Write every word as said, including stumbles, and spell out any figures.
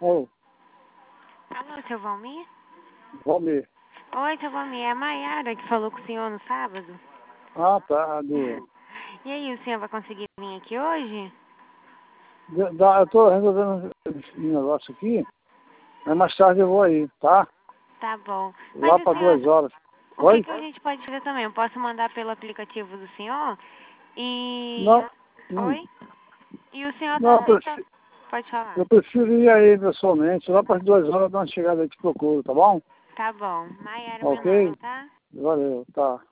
Ô, Alô, seu Valmir? Valmir. Oi, seu Valmir, é a Maiara que falou com o senhor no sábado. Ah, tá. Do... E aí, o senhor vai conseguir vir aqui hoje? de- da- eu tô resolvendo um negócio aqui, mas mais tarde eu vou aí, tá? Tá bom. Mas Lá o para duas senhor, horas. o que, Oi? que a gente pode fazer também? Eu posso mandar pelo aplicativo do senhor e... Não, hum, Oi? E o senhor não, tá eu aceitando... prefiro, Pode falar. eu prefiro ir aí pessoalmente. Lá para as duas horas eu dou uma chegada aí, te procuro, tá bom? Tá bom. Maiara é meu nome, Ok? tá? Valeu, tá.